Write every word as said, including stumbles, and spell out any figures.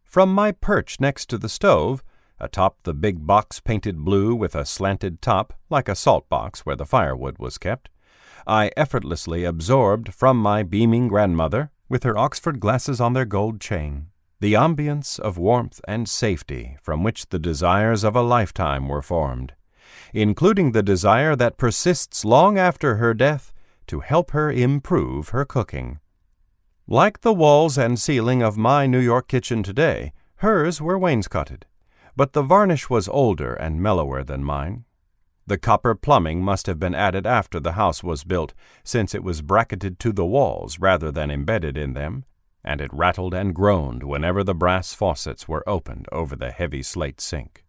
From my perch next to the stove, atop the big box painted blue with a slanted top, like a salt box where the firewood was kept, I effortlessly absorbed from my beaming grandmother, with her Oxford glasses on their gold chain, the ambience of warmth and safety from which the desires of a lifetime were formed, including the desire that persists long after her death to help her improve her cooking. Like the walls and ceiling of my New York kitchen today, hers were wainscoted, but the varnish was older and mellower than mine. The copper plumbing must have been added after the house was built, since it was bracketed to the walls rather than embedded in them, and it rattled and groaned whenever the brass faucets were opened over the heavy slate sink.